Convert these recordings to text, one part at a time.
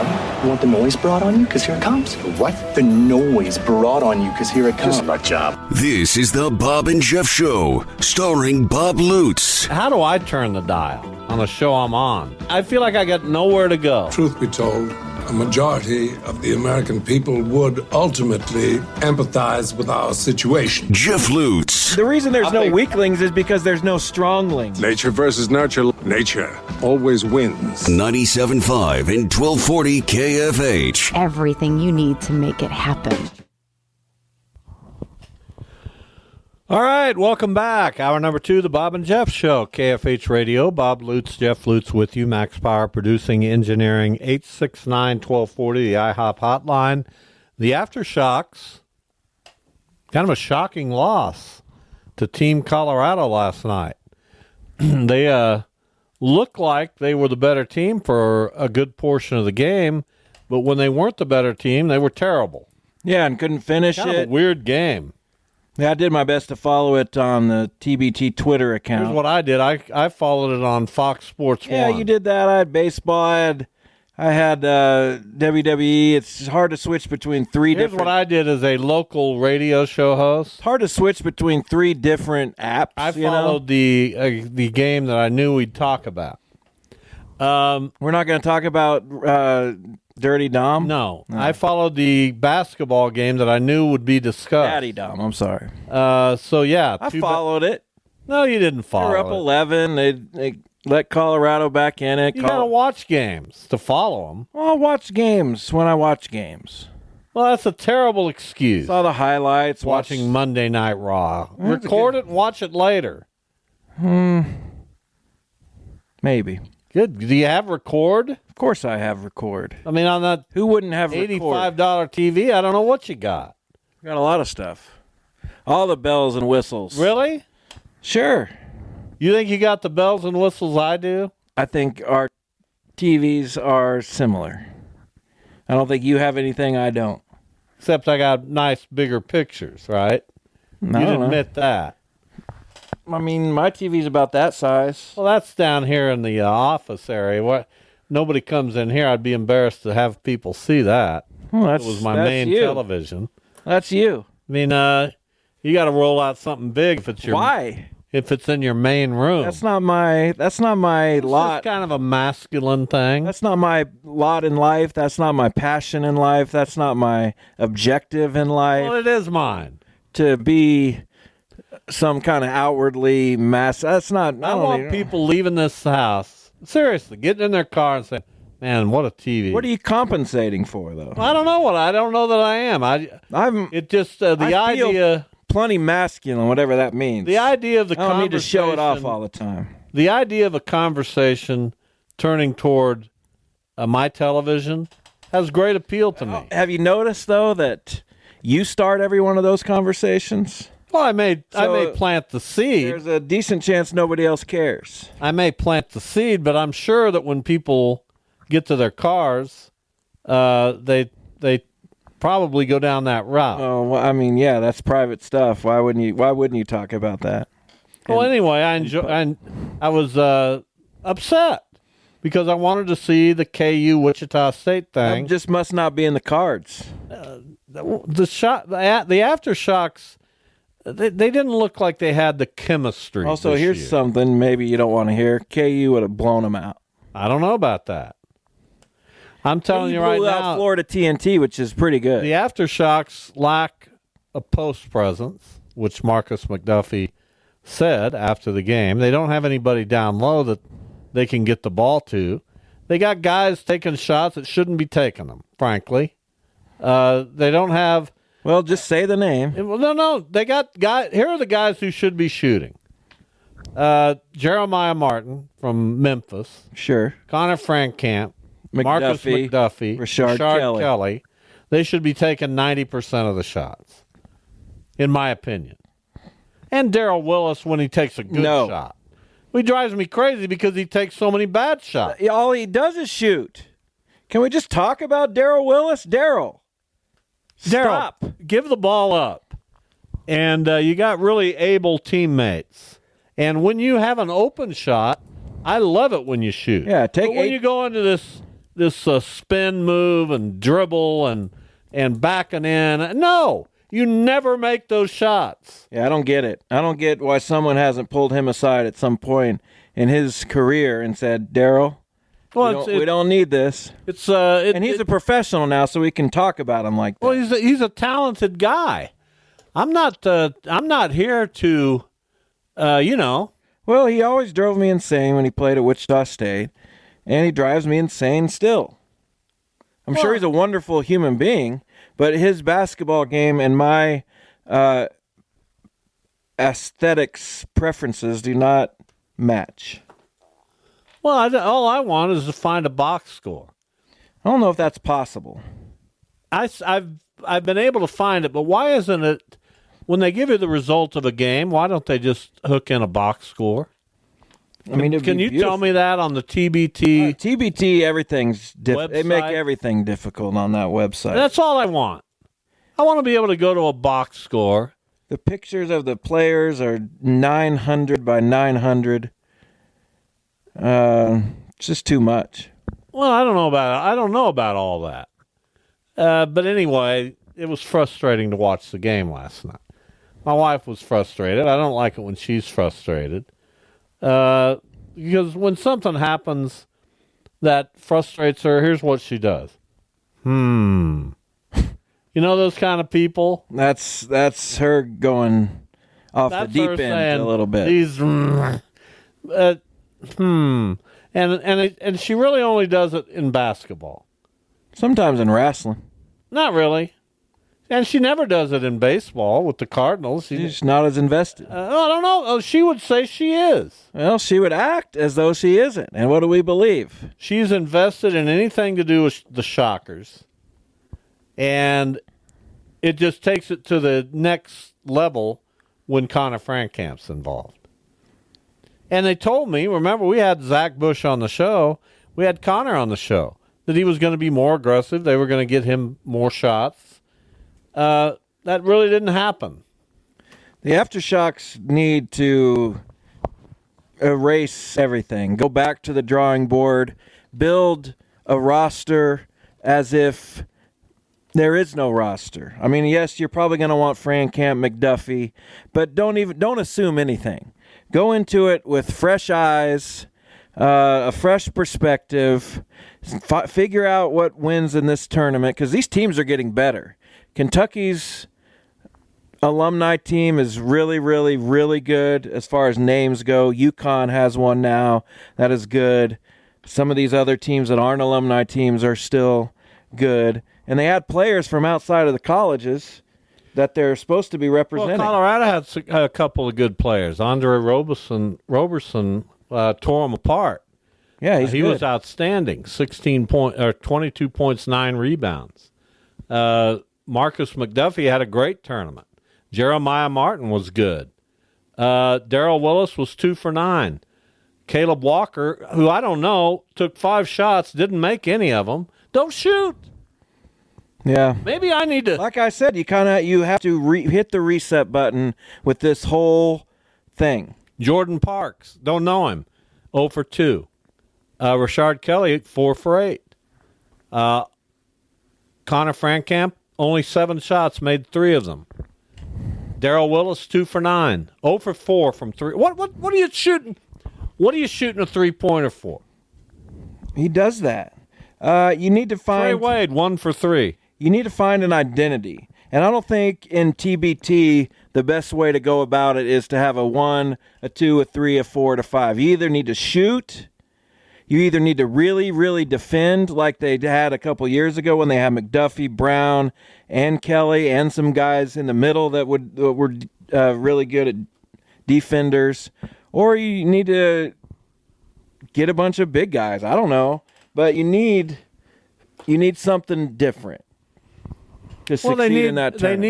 You want the noise brought on you? Because here it comes. What? The noise brought on you because here it comes. Just my job. This is the Bob and Jeff Show, starring Bob Lutz. How do I turn the dial on the show I'm on? I feel like I got nowhere to go. Truth be told, a majority of the American people would ultimately empathize with our situation. Jeff Lutz. The reason there's no weaklings is because there's no stronglings. Nature versus nurture. Nature always wins. 97.5 and 1240 KFH. Everything you need to make it happen. All right, welcome back. Hour number 2, the Bob and Jeff Show, KFH Radio. Bob Lutz, Jeff Lutz with you. Max Power producing, engineering, 869-1240, the IHOP hotline. The Aftershocks, kind of a shocking loss to Team Colorado last night. They looked like they were the better team for a good portion of the game, but when they weren't the better team, they were terrible. Yeah, and couldn't finish Kind it. of a weird game. Yeah, I did my best to follow it on the TBT Twitter account. Here's what I did. I followed it on Fox Sports 1. Yeah, you did that. I had baseball. I had WWE. It's hard to switch between three Here's different... what I did as a local radio show host. It's hard to switch between three different apps. I followed the game that I knew we'd talk about. We're not going to talk about Dirty Dom? No. I followed the basketball game that I knew would be discussed. Daddy Dom, I'm sorry. So, yeah. I followed it. No, you didn't follow They were up 11. They let Colorado back in it. You got to watch games to follow them. Well, I'll watch games when I watch games. Well, that's a terrible excuse. Saw the highlights. Watching Monday Night Raw. Record it and watch it later. Maybe. Good. Do you have record? Of course I have record. I mean, on that Who wouldn't have $85 record? TV, I don't know what you got. Got a lot of stuff. All the bells and whistles. Really? Sure. You think you got the bells and whistles I do? I think our TVs are similar. I don't think you have anything I don't. Except I got nice, bigger pictures, right? No, You'd I don't know. admit that. I mean, my TV's about that size. Well, that's down here in the office area. What? Nobody comes in here. I'd be embarrassed to have people see that. Well, It was my main television. That's you. I mean, you got to roll out something big if it's your. Why? If it's in your main room. That's not my lot. It's kind of a masculine thing. That's not my lot in life. That's not my passion in life. That's not my objective in life. Well, it is mine. To be some kind of outwardly that's not. I want people leaving this house, seriously, getting in their car and saying, man, what a TV. What are you compensating for, though? I don't know I don't know that I am. It just, the idea. Plenty masculine, whatever that means. The idea of the I don't conversation. need to show it off all the time. The idea of a conversation turning toward my television has great appeal to me. Have you noticed, though, that you start every one of those conversations? Well, I may plant the seed. There's a decent chance nobody else cares. I may plant the seed, but I'm sure that when people get to their cars, they probably go down that route. Oh, well, I mean, yeah, that's private stuff. Why wouldn't you talk about that? Well, anyway, I was upset because I wanted to see the KU Wichita State thing. That just must not be in the cards. The Aftershocks, they didn't look like they had the chemistry. Also, this here's year. something maybe you don't want to hear. KU would have blown them out. I don't know about that. I'm telling you right blew out now, Florida TNT, which is pretty good. the Aftershocks lack a post presence, which Marcus McDuffie said after the game. They don't have anybody down low that they can get the ball to. They got guys taking shots that shouldn't be taking them, frankly. They don't have... Well, just say the name. Well, no. They got guys... Here are the guys who should be shooting. Jeremiah Martin from Memphis. Sure. Connor Frankamp. Marcus McDuffie. Rashard Kelly. They should be taking 90% of the shots, in my opinion. And Darrell Willis when he takes a good shot. Well, he drives me crazy because he takes so many bad shots. All he does is shoot. Can we just talk about Darrell Willis? Darrell, stop. Give the ball up. And you got really able teammates. And when you have an open shot, I love it when you shoot. Yeah, but when you go into this spin move and dribble and backing in. No, you never make those shots. Yeah, I don't get it. I don't get why someone hasn't pulled him aside at some point in his career and said, Daryl, we don't need this. And he's a professional now, so we can talk about him like that. Well, he's a talented guy. I'm not here to, Well, he always drove me insane when he played at Wichita State, and he drives me insane still. I'm sure he's a wonderful human being, but his basketball game and my aesthetics preferences do not match. Well, all I want is to find a box score. I don't know if that's possible. I've been able to find it, but why isn't it, when they give you the result of a game, why don't they just hook in a box score? Can you tell me that on the TBT? TBT, everything's difficult. They make everything difficult on that website. That's all I want. I want to be able to go to a box score. The pictures of the players are 900 by 900. It's just too much. Well, I don't know about all that. But anyway, it was frustrating to watch the game last night. My wife was frustrated. I don't like it when she's frustrated. Because when something happens that frustrates her, here's what she does. You know those kind of people? That's her going off the deep end a little bit. And she really only does it in basketball. Sometimes in wrestling. Not really. And she never does it in baseball with the Cardinals. She's not as invested. I don't know. She would say she is. Well, she would act as though she isn't. And what do we believe? She's invested in anything to do with the Shockers. And it just takes it to the next level when Connor Frankamp's involved. And they told me, remember, we had Zach Bush on the show. We had Connor on the show. That he was going to be more aggressive. They were going to get him more shots. That really didn't happen. The Aftershocks need to erase everything. Go back to the drawing board. Build a roster as if there is no roster. I mean, yes, you're probably going to want Frankamp, McDuffie, but don't assume anything. Go into it with fresh eyes, a fresh perspective. Figure out what wins in this tournament because these teams are getting better. Kentucky's alumni team is really, really, really good as far as names go. UConn has one now that is good. Some of these other teams that aren't alumni teams are still good. And they had players from outside of the colleges that they're supposed to be representing. Well, Colorado had a couple of good players. Andre Roberson tore them apart. Yeah, he was outstanding. 22 points, 9 rebounds. Marcus McDuffie had a great tournament. Jeremiah Martin was good. Darrell Willis was 2 for 9. Caleb Walker, who I don't know, took 5 shots, didn't make any of them. Don't shoot. Yeah. Maybe I need to. Like I said, you have to hit the reset button with this whole thing. Jordan Parks, don't know him. 0 for 2. Rashard Kelly, 4 for 8. Connor Frankamp, only 7 shots, made 3 of them. Darrell Willis, 2 for 9. 0 for 4 from 3. What are you shooting? What are you shooting a 3-pointer for? He does that. You need to find Trey Wade, 1 for 3. You need to find an identity. And I don't think in TBT the best way to go about it is to have a 1, a 2, a 3, a 4, a 5. You either need to shoot. You either need to really, really defend like they had a couple years ago when they had McDuffie, Brown, and Kelly, and some guys in the middle that were really good at defenders. Or you need to get a bunch of big guys. I don't know. But you need something different to succeed in that tournament.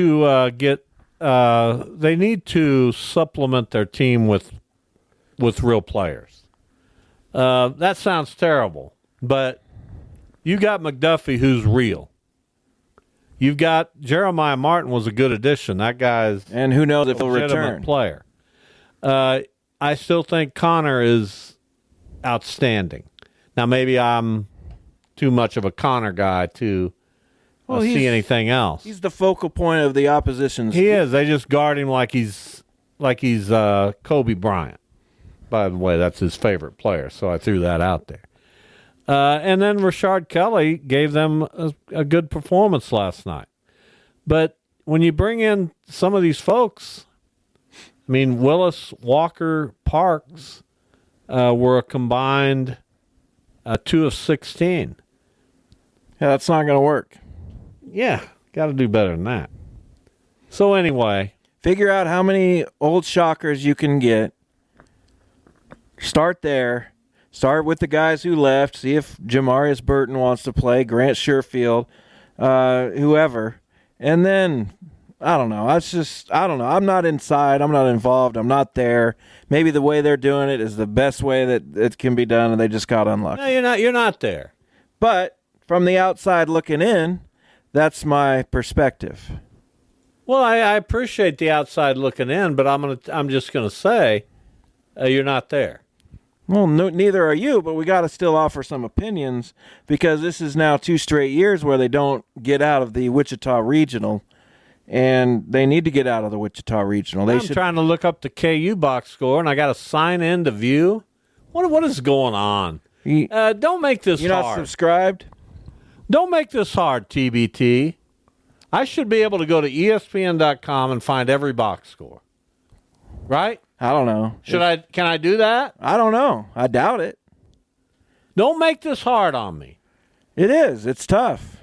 They need to supplement their team with real players. That sounds terrible, but you got McDuffie, who's real. You've got Jeremiah Martin was a good addition. That guy's and who knows if a he'll return. Player. I still think Connor is outstanding. Now maybe I'm too much of a Connor guy to see anything else. He's the focal point of the opposition's. He is. They just guard him like he's Kobe Bryant. By the way, that's his favorite player, so I threw that out there. And then Rashard Kelly gave them a good performance last night. But when you bring in some of these folks, I mean, Willis, Walker, Parks were a combined 2 of 16. Yeah, that's not going to work. Yeah, got to do better than that. So anyway, figure out how many old shockers you can get. Start there. Start with the guys who left. See if Jamarius Burton wants to play, Grant Sherfield, whoever. And then, I don't know. I don't know. I'm not inside. I'm not involved. I'm not there. Maybe the way they're doing it is the best way that it can be done, and they just got unlucky. No, you're not there. But from the outside looking in, that's my perspective. Well, I appreciate the outside looking in, but I'm just gonna say you're not there. Well, no, neither are you, but we got to still offer some opinions because this is now 2 straight years where they don't get out of the Wichita Regional, and they need to get out of the Wichita Regional. I'm trying to look up the KU box score, and I got to sign in to view. What is going on? Don't make this hard. You're not subscribed? Don't make this hard, TBT. I should be able to go to ESPN.com and find every box score. Right? I don't know. Can I do that? I don't know. I doubt it. Don't make this hard on me. It is. It's tough.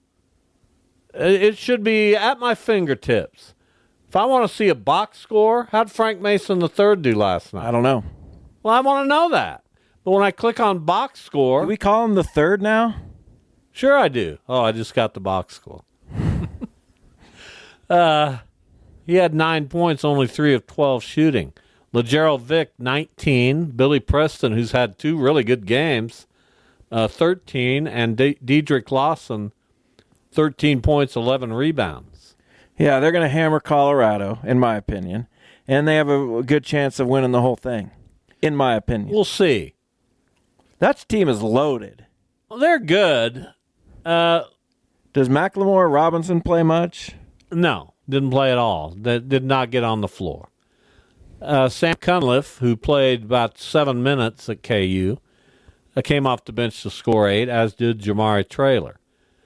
It should be at my fingertips. If I want to see a box score, how'd Frank Mason III do last night? I don't know. Well, I want to know that. But when I click on box score... Do we call him the third now? Sure I do. Oh, I just got the box score. He had 9 points, only 3 of 12 shooting. LeGerald Vick, 19. Billy Preston, who's had 2 really good games, 13. And Dedrick Lawson, 13 points, 11 rebounds. Yeah, they're going to hammer Colorado, in my opinion. And they have a good chance of winning the whole thing, in my opinion. We'll see. That team is loaded. Well, they're good. Does McLemore Robinson play much? No, didn't play at all. Did not get on the floor. Sam Cunliffe, who played about 7 minutes at KU, came off the bench to score 8, as did Jamari Traylor.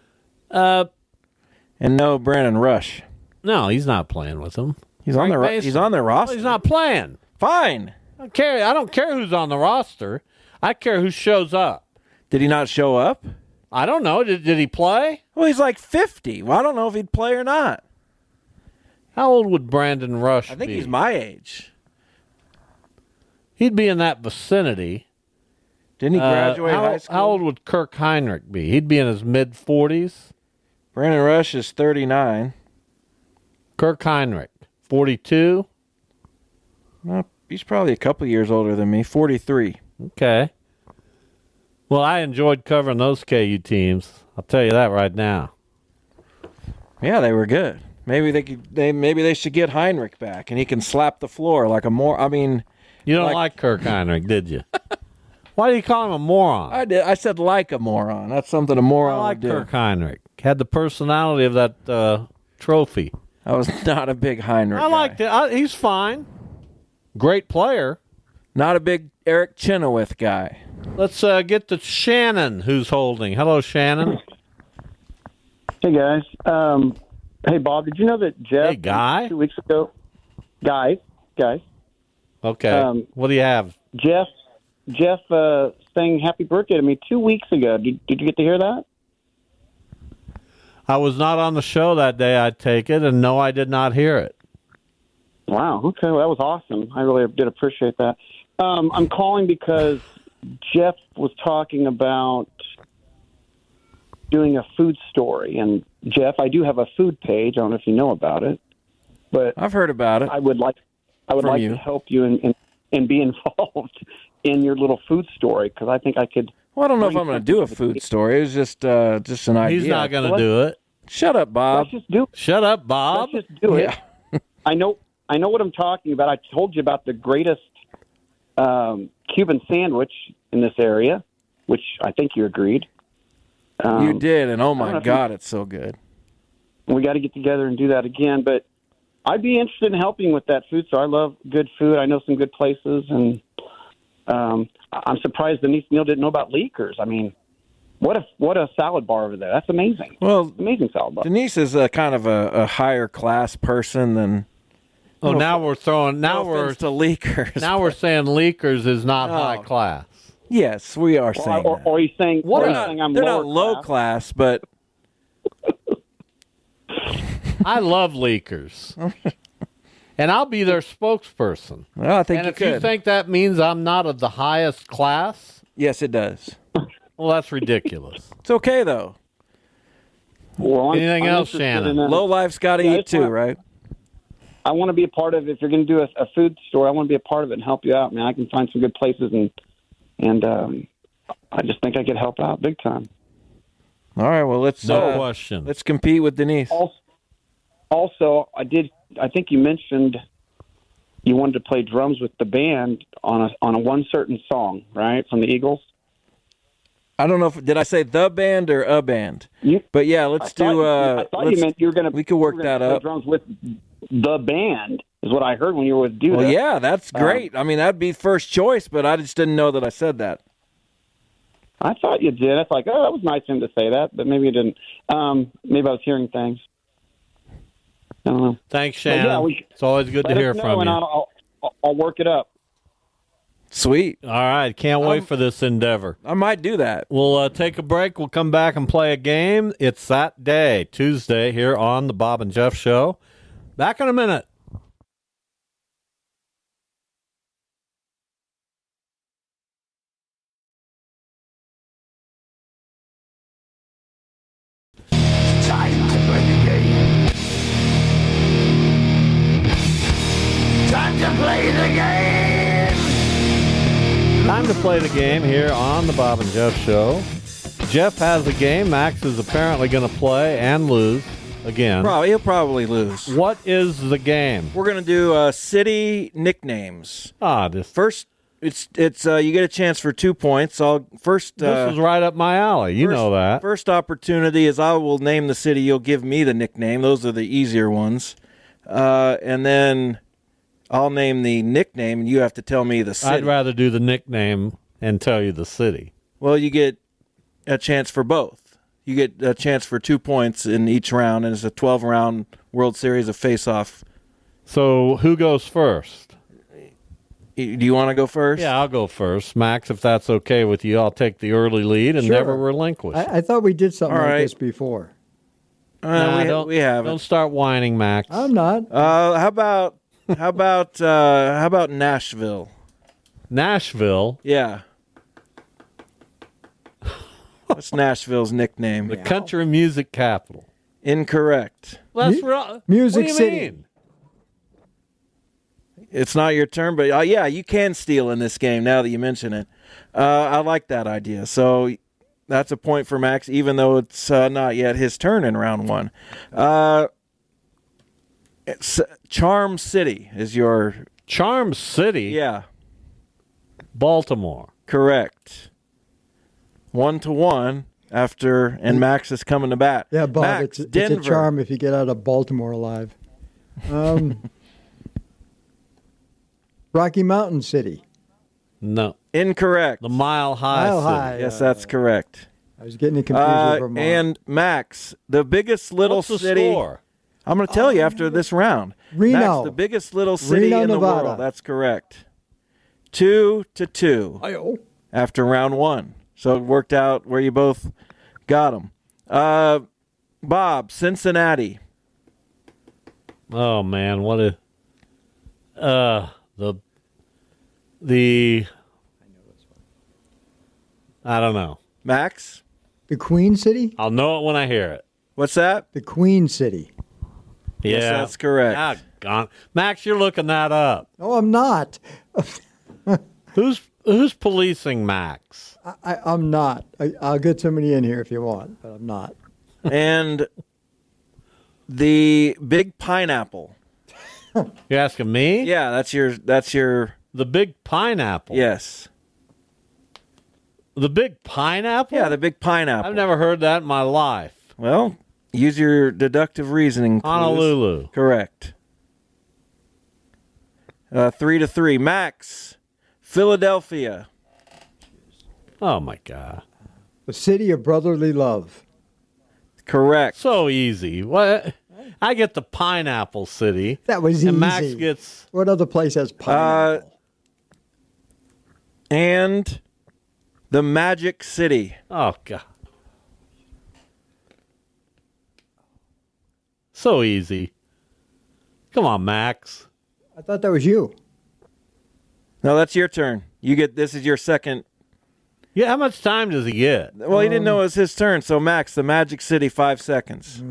And no Brandon Rush. No, he's not playing with them. He's on their roster. Well, he's not playing. Fine. I don't care who's on the roster. I care who shows up. Did he not show up? I don't know. Did he play? Well, he's like 50. Well, I don't know if he'd play or not. How old would Brandon Rush be? I think he's my age. He'd be in that vicinity. Didn't he graduate high school? How old would Kirk Heinrich be? He'd be in his mid-40s. Brandon Rush is 39. Kirk Heinrich, 42. Well, he's probably a couple years older than me, 43. Okay. Well, I enjoyed covering those KU teams. I'll tell you that right now. Yeah, they were good. Maybe they should get Heinrich back, and he can slap the floor like a more. I mean, you don't like Kirk Heinrich, did you? Why do you call him a moron? I did. I said like a moron. That's something a moron would do. Kirk Heinrich. Had the personality of that trophy. I was not a big Heinrich. I liked it. He's fine. Great player. Not a big Eric Chenoweth guy. Let's get to Shannon, who's holding. Hello, Shannon. Hey, guys. Hey, Bob, did you know that Jeff... Hey, Guy? 2 weeks ago... Guys. Okay. What do you have? Jeff sang happy birthday to me 2 weeks ago. Did you get to hear that? I was not on the show that day, I take it, and no, I did not hear it. Wow. Okay. Well, that was awesome. I really did appreciate that. I'm calling because Jeff was talking about doing a food story. And, Jeff, I do have a food page. I don't know if you know about it. But I've heard about it. I would like to help you and be involved in your little food story because I think I could. Well, I don't know if I'm going to do a food story. It was just an idea. He's not going to do it. Shut up, Bob. Let's just do it. Shut up, Bob. Let's just do it. Yeah. I know what I'm talking about. I told you about the greatest Cuban sandwich in this area, which I think you agreed. You did, and oh I don't know my if God, it's so good. we got to get together and do that again. But I'd be interested in helping with that food store. I love good food. I know some good places, and I'm surprised Denise Neal didn't know about Leakers. I mean, what a salad bar over there. That's amazing. Well, Amazing salad bar. Denise is a kind of a higher class person than. Oh, now we're throwing. No Now we're offense to leakers. now we're saying leakers is not No. high class. Yes, we are saying that. Or are you saying, What or are are you not- saying I'm They're lower not low class, but I love leakers, and I'll be their spokesperson. well, I think And you if could. you think that means I'm not of the highest class, Yes, it does. well, that's ridiculous. It's okay though. Well, Anything else, interested Shannon? in that. Low life's got to Yeah, eat it's too, not- right? I want to be a part of. If you're going to do a food store, I want to be a part of it and help you out, man. I can find some good places, and I just think I could help out big time. All right, well let's No question. let's compete with Denise. Also, I think you mentioned you wanted to play drums with the band on a one certain song, right, from the Eagles. I don't know if did I say the band or a band, but yeah, let's do. I thought you meant you were going to. we could work that up. Drums with the band is what I heard when you were with Duda. Well, yeah, that's great. I mean, that'd be first choice, but I just didn't know that I said that. I thought you did. I thought, oh, that was nice of him to say that, but maybe you didn't. Maybe I was hearing things. I don't know. Thanks, But yeah, Shannon. It's always good to Let hear us know, from and you. I'll work it up. Sweet. All right, can't wait for this endeavor. I might do that. We'll take a break. We'll come back and play a game. It's that day, Tuesday, here on the Bob and Jeff Show. Back in a minute. Time to play the game. Time to play the game. Time to play the game here on the Bob and Jeff Show. Jeff has a game. Max is apparently going to play and lose again. He'll probably lose. What is the game? We're gonna do city nicknames. This First, it's you get a chance for 2 points. This is right up my alley. You know that. First opportunity is I will name the city. You'll give me the nickname. Those are the easier ones, and then I'll name the nickname, and you have to tell me the city. I'd rather do the nickname and tell you the city. Well, you get a chance for both. You get a chance for 2 points in each round, and it's a 12-round World Series of face-off. So who goes first? Do you want to go first? Yeah, I'll go first. Max, if that's okay with you, I'll take the early lead and Sure. never relinquish. I thought we did something All like right. this before. We haven't. Don't start whining, Max. I'm not. How about Nashville? Nashville, Yeah. What's Nashville's nickname? the country music capital. Incorrect. That's right. Music what do you City. mean? It's not your turn, but yeah, you can steal in this game now that you mention it. I like that idea. So that's a point for Max, even though it's not yet his turn in round one. It's Charm City is your... Charm City, Yeah, Baltimore. correct. 1-1 after, and Max is coming to bat. Yeah, Bob, Max, it's Denver. a charm if you get out of Baltimore alive. Rocky Mountain City. No, Incorrect. the Mile High Mile City. High. Yes, that's correct. I was getting confused with Vermont. And Max, the biggest little What's the city. score? I'm going to tell you after this round. Reno. Max, the biggest little city Reno, in the Nevada. world. That's correct. 2-2 Ayo. after round one. So it worked out where you both got them. Bob, Cincinnati. Oh man, what a the I don't know. Max, The Queen City? I'll know it when I hear it. what's that? The Queen City. Yes, Yeah, that's correct. Ah, gone. Max, you're looking that up. No, I'm not. Who's policing Max? I'm not. I'll get somebody in here if you want, but I'm not. And the Big Pineapple. You're asking me? Yeah, that's your The Big Pineapple. yes. The big pineapple? Yeah, the big pineapple. I've never heard that in my life. Well, use your deductive reasoning. Clues. Honolulu. Correct. 3-3. Max, Philadelphia. Oh, my God. The city of brotherly love. Correct. So easy. What? I get the pineapple city. That was easy. And Max gets... What other place has pineapple? And the Magic City. Oh, God. So easy. Come on, Max. I thought that was you. No, that's your turn. You get this is your second. Yeah, how much time does he get? Well, he didn't know it was his turn. So Max, the Magic City, 5 seconds.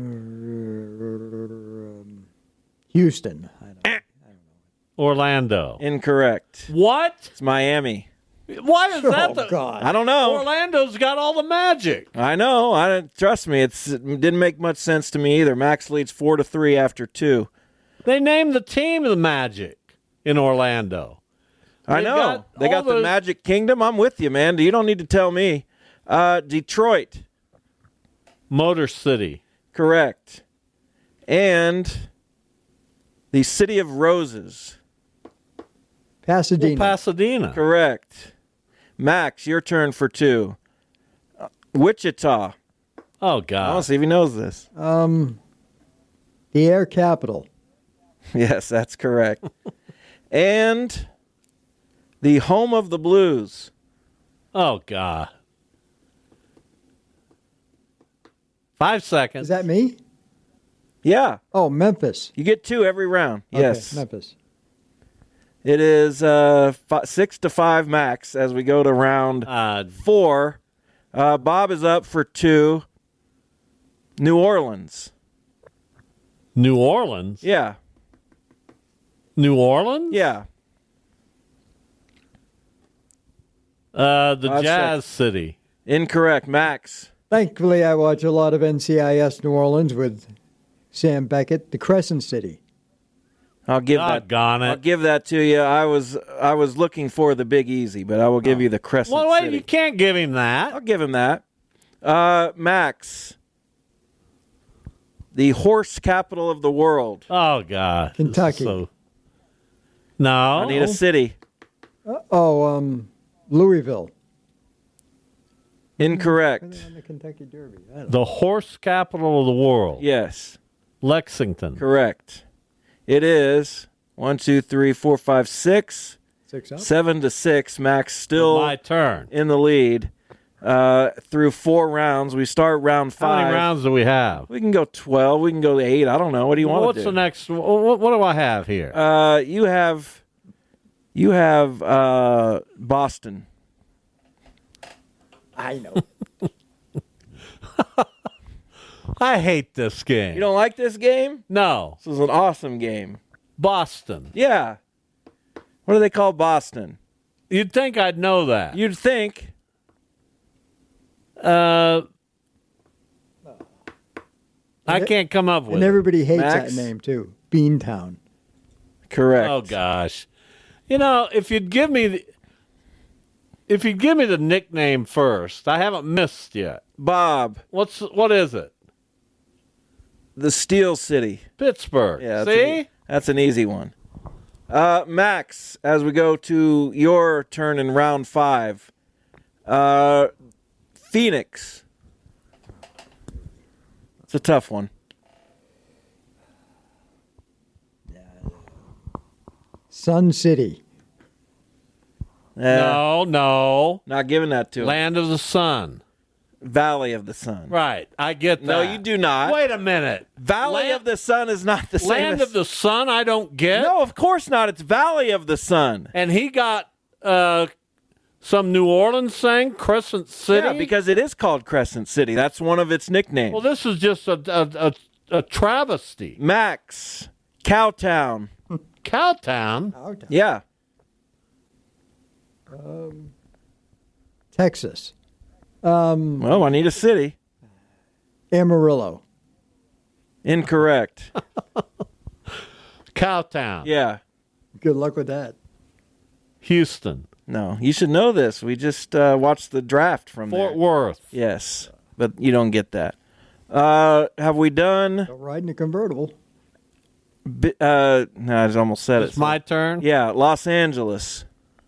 Houston. I don't know. Orlando. Incorrect. What? It's Miami. Why is that the... God. I don't know. Orlando's got all the magic. I know. I don't trust me. It didn't make much sense to me either. Max leads 4-3 after 2. They named the team the Magic in Orlando. I know. They got the Magic Kingdom. I'm with you, man. You don't need to tell me. Detroit. Motor City. Correct. And the City of Roses. Pasadena. Well, Pasadena. Correct. Max, your turn for 2. Wichita. Oh, I want God. to see if he knows this. The air capital. Yes, that's correct. And the home of the blues. Oh, God. 5 seconds. Is that me? Yeah. Oh, Memphis. You get 2 every round. Yes. Okay, Memphis. It is 6-5 Max as we go to round 4. Bob is up for 2. New Orleans. New Orleans? Yeah. New Orleans? Yeah. The 5 Jazz City. Incorrect. Max. Thankfully, I watch a lot of NCIS New Orleans with Sam Beckett. The Crescent City. I'll give that. Doggone it. I'll give that to you. I was looking for the Big Easy, but I will give you the Crescent Well, wait, City. you can't give him that. I'll give him that. Max. The horse capital of the world. Oh, God. Kentucky. No. I need a city. Louisville. Incorrect. On the Kentucky Derby. I don't know. The horse capital of the world. Yes. Lexington. Correct. It is 1, 2, 3, 4, 5, 6. 6 up. 7-6. Max still My turn. in the lead through 4 rounds. We start round 5. How many rounds do we have? We can go 12. We can go 8. I don't know. What do you want What's to do? the next? What do I have here? You have Boston. I know. I hate this game. You don't like this game? No. This is an awesome game. Boston. Yeah. What do they call Boston? You'd think I'd know that. You'd think. I can't come up with And it. everybody hates Max? that name, too. Beantown. Correct. Oh gosh. You know, if you'd give me the nickname first, I haven't missed yet. Bob, What is it? the Steel City. Pittsburgh. Yeah. See? That's an easy one. Max, as we go to your turn in round 5. Phoenix. It's a tough one. Sun City. No. Not giving that to him. Land of the Sun. Valley of the Sun. Right. I get that. No, you do not. Wait a minute. Valley of the Sun is not the same Land as... of the Sun, I don't get. No, of course not. It's Valley of the Sun. And he got some New Orleans thing, Crescent City. Yeah, because it is called Crescent City. That's one of its nicknames. Well, this is just a travesty. Max, Cowtown. Cowtown? Yeah. Texas. Well, I need a city. Amarillo. Incorrect. Cowtown. Yeah. Good luck with that. Houston. No, you should know this. We just watched the draft from Fort there. Worth. Yes, but you don't get that. Have we done? Don't ride in a convertible. No, I just almost said It's it. my turn. Yeah, Los Angeles.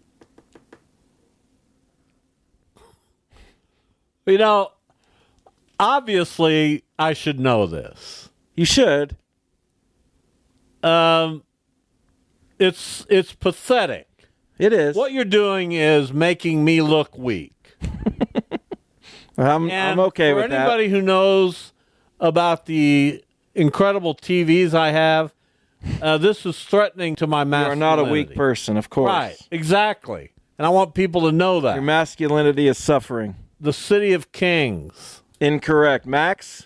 You know, obviously, I should know this. You should. It's pathetic. It is. What you're doing is making me look weak. I'm okay with that. For anybody who knows about the incredible TVs I have, this is threatening to my You are masculinity. not a weak person, of course. Right, exactly. And I want people to know that. Your masculinity is suffering. The City of Kings. Incorrect. Max?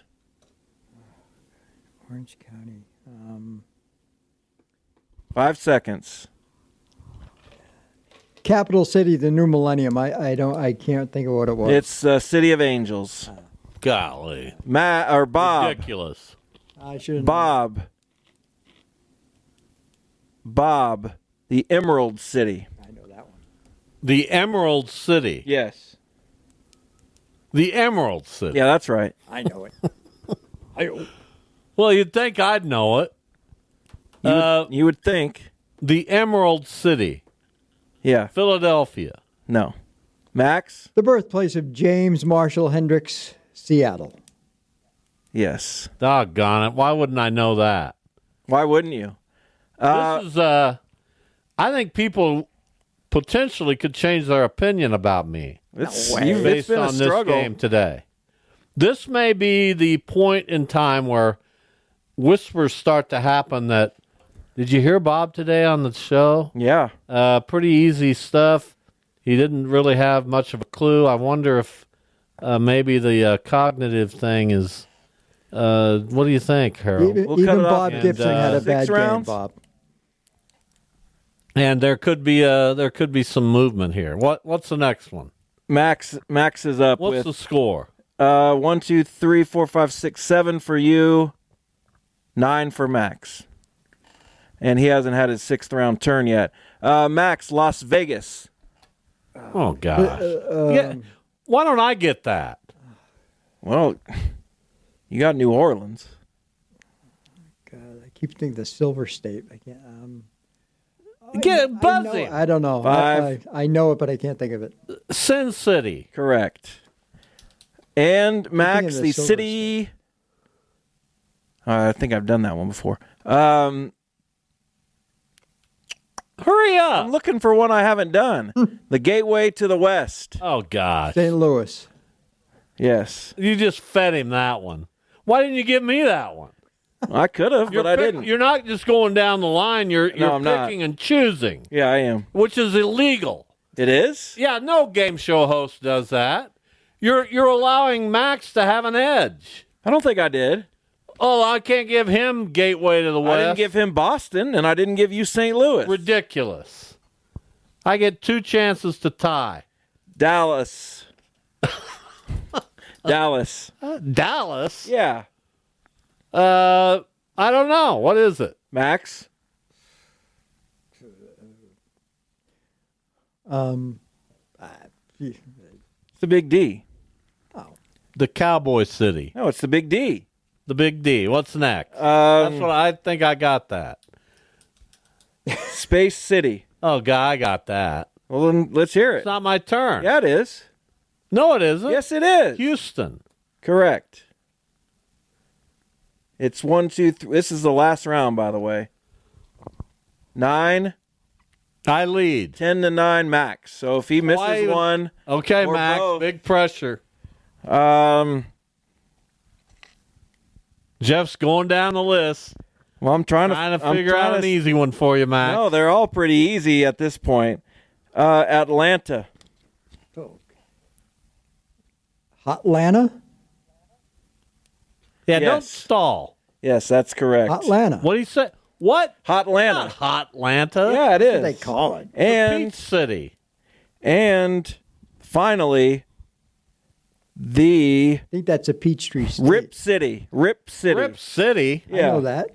Orange County. 5 seconds. Capital City, the new millennium. I can't think of what it was. It's City of Angels. Golly. Bob. Ridiculous. I should. Bob, the Emerald City. I know that one. The Emerald City. Yes. The Emerald City. Yeah, that's right. I know it. Well, you'd think I'd know it. You would think. The Emerald City. Yeah. Philadelphia. No. Max? The birthplace of James Marshall Hendricks, Seattle. Yes. Doggone it. Why wouldn't I know that? Why wouldn't you? This is, I think people potentially could change their opinion about me It's based been a on this struggle. game today. This may be the point in time where whispers start to happen that, did you hear Bob today on the show? Yeah. Pretty easy stuff. He didn't really have much of a clue. I wonder if maybe the cognitive thing is, what do you think, Harold? Even, We'll cut even it off. Bob And, Gibson had a 6 bad game, rounds? Bob. And there could be some movement here. What's the next one? Max is up What's with the score? 1, 2, 3, 4, 5, 6, 7 for you, 9 for Max. And he hasn't had his 6th round turn yet. Max, Las Vegas. Oh gosh. Yeah. Why don't I get that? Well, you got New Orleans. God, I keep thinking the Silver State. I can't. Get it buzzing. I don't know. 5. I know it, but I can't think of it. Sin City. Correct. And Max, of the the Silver city. I think I've done that one before. Hurry up. I'm looking for one I haven't done. The Gateway to the West. Oh gosh. St. Louis. Yes. You just fed him that one. Why didn't you give me that one? I could have, but I didn't. You're not just going down the line. You're I'm not. picking and choosing, Yeah, I am. which is illegal. It is? Yeah, no game show host does that. You're allowing Max to have an edge. I don't think I did. Oh, I can't give him Gateway to the West. I didn't give him Boston, and I didn't give you St. Louis. Ridiculous. I get 2 chances to tie. Dallas. Dallas. Dallas? Yeah. I don't know. What is it? Max? Gee, It's the Big D. The Cowboy City. No, it's the Big D. The Big D. What's next? That's what I think I got that. Space City. Oh, God, I got that. Well, then let's hear it. It's not my turn. Yeah, it is. No, it isn't. Yes, it is. Houston. Correct. It's 1, 2, 3. This is the last round, by the way. 9, I lead. 10 to 9 Max. So if he misses Why even- one, Okay, Or Max. both. Big pressure. Jeff's going down the list. well, I'm trying Trying to figure out an easy one for you, Max. No, they're all pretty easy at this point. Atlanta. Hotlanta? Yeah, don't Yes. stall. Yes, that's correct. Hotlanta. What do you say? What? Hotlanta. Not Hotlanta. Yeah, it is. They call it. And Peach City. and finally, the I think that's a Peachtree State. Rip City. Rip City. Rip City. I Yeah. know that.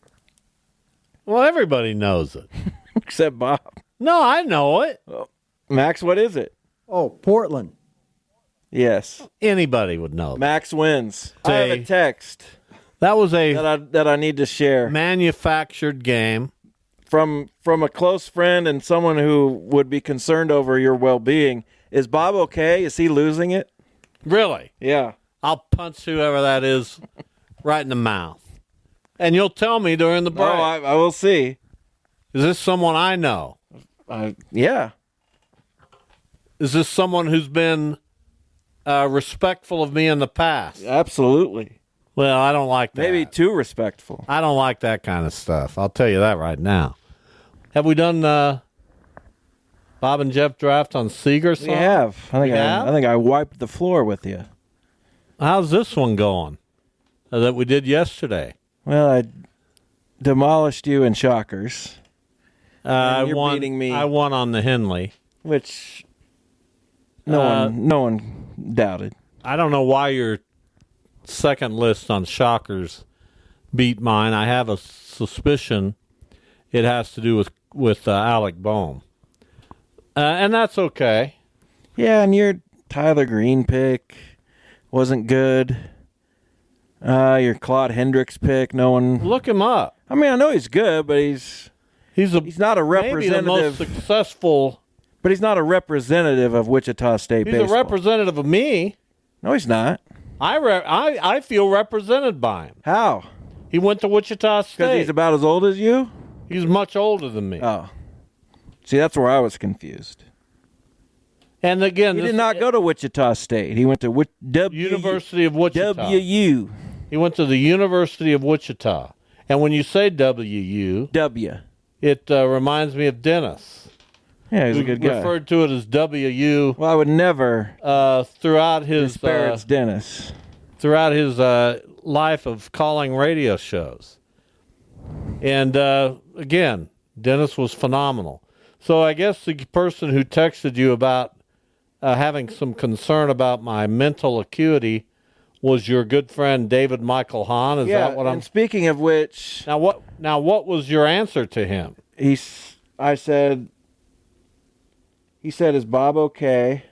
Well, everybody knows it. Except Bob. No, I know it. Max, what is it? Oh, Portland. Yes. Anybody would know. Max wins. I have a text That was a that I need to share manufactured game. from a close friend and someone who would be concerned over your well-being. Is Bob okay? Is he losing it? Really? Yeah. I'll punch whoever that is right in the mouth. And you'll tell me during the break. Oh, I will see. Is this someone I know? Yeah. Is this someone who's been respectful of me in the past? Absolutely. Well, I don't like that. Maybe too respectful. I don't like that kind of stuff. I'll tell you that right now. Have we done Bob and Jeff draft on Seager song? We have. I think I wiped the floor with you. How's this one going that we did yesterday? Well, I demolished you in Shockers. I you're won, beating me. I won on the Henley. Which no one doubted. I don't know why your second list on Shockers beat mine. I have a suspicion it has to do with Alec Boehm. And that's okay. Yeah, and your Tyler Green pick wasn't good. Your Claude Hendricks pick, no one. Look him up. I mean, I know he's good, but he's not a representative. Maybe the most successful. But he's not a representative of Wichita State He's baseball. a representative of me. No, he's not. I feel represented by him. How? He went to Wichita State. Because he's about as old as you? He's much older than me. Oh. See, that's where I was confused. And again, He did not go to Wichita State. He went to University of Wichita. WU. He went to the University of Wichita. And when you say WU, it reminds me of Dennis. Yeah, he's a good guy. Referred to it as WU. Well, I would never throughout his disparage Dennis. Throughout his life of calling radio shows. And again, Dennis was phenomenal. So I guess the person who texted you about having some concern about my mental acuity was your good friend David Michael Hahn. Is that what I'm? And speaking of which, Now what was your answer to him? he said, is Bob okay?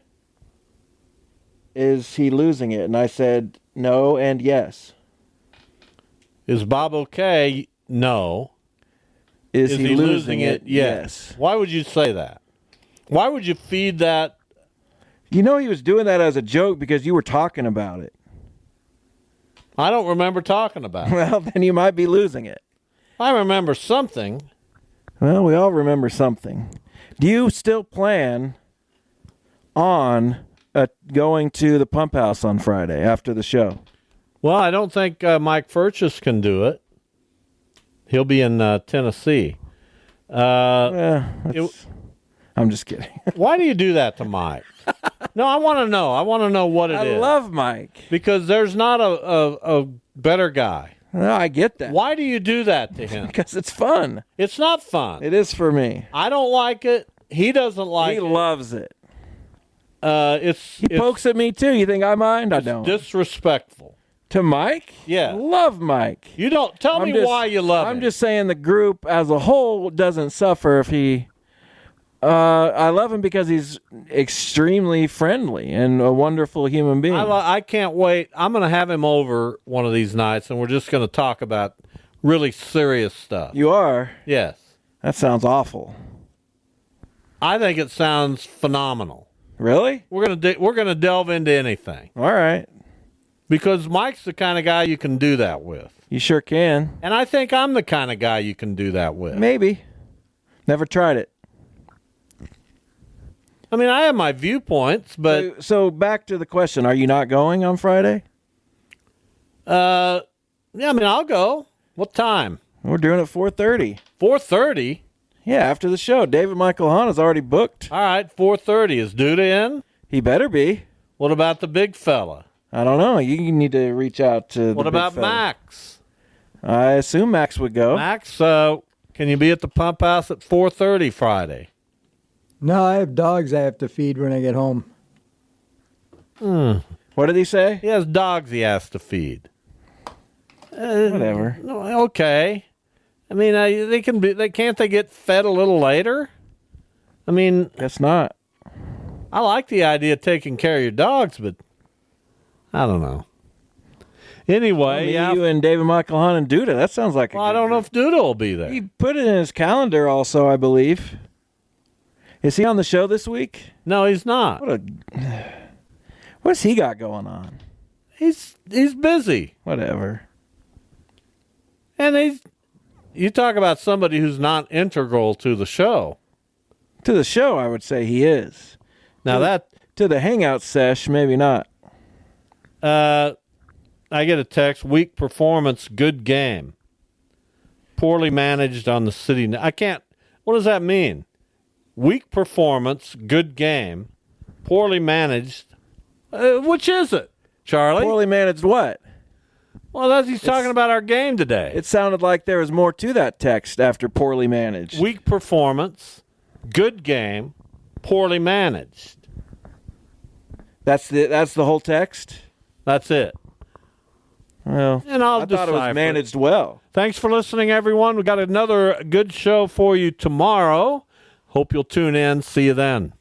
Is he losing it? And I said, no and yes. Is Bob okay? No. Is he losing it? Yes. Why would you say that? Why would you feed that? You know he was doing that as a joke because you were talking about it. I don't remember talking about it. Well, then you might be losing it. I remember something. Well, we all remember something. Do you still plan on going to the Pump House on Friday after the show? Well, I don't think Mike Furchess can do it. He'll be in Tennessee. I'm just kidding. Why do you do that to Mike? No, I want to know. I want to know what it is. I love Mike. Because there's not a better guy. No, I get that. Why do you do that to him? Because it's fun. It's not fun. It is for me. I don't like it. He doesn't like it. He loves it. He pokes at me too. You think I mind? I don't. Disrespectful. To Mike? Yeah. I love Mike. You don't tell me why you love him. I'm just saying the group as a whole doesn't suffer if he. I love him because he's extremely friendly and a wonderful human being. I can't wait. I'm going to have him over one of these nights, and we're just going to talk about really serious stuff. You are? Yes. That sounds awful. I think it sounds phenomenal. Really? We're gonna delve into anything. All right. Because Mike's the kind of guy you can do that with. You sure can. And I think I'm the kind of guy you can do that with. Maybe. Never tried it. I mean, I have my viewpoints, but... So back to the question. Are you not going on Friday? Yeah, I mean, I'll go. What time? We're doing it 4:30. 4:30? Yeah, after the show. David Michael Hahn is already booked. All right, 4:30. Is Duda in? He better be. What about the big fella? I don't know. You need to reach out to the What big about fella. Max? I assume Max would go. Max, can you be at the Pump House at 4:30 Friday? No, I have dogs I have to feed when I get home. What did he say? He has dogs he has to feed. Whatever. Okay. I mean, they can't they get fed a little later? I mean, Guess not. I like the idea of taking care of your dogs, but I don't know. Anyway, You and David Michael Hunt and Duda. That sounds like I don't know if Duda will be there. He put it in his calendar also, I believe. Is he on the show this week? No, he's not. What's he got going on? He's busy. Whatever. And you talk about somebody who's not integral to the show. To the show, I would say he is. Now to the hangout sesh, maybe not. I get a text, weak performance, good game. Poorly managed on the city. What does that mean? Weak performance, good game, poorly managed. Which is it, Charlie? Poorly managed what? Well, he's talking about our game today. It sounded like there was more to that text after poorly managed. Weak performance, good game, poorly managed. That's the whole text? That's it. Well, and I thought it was managed well. Thanks for listening, everyone. We got another good show for you tomorrow. Hope you'll tune in. See you then.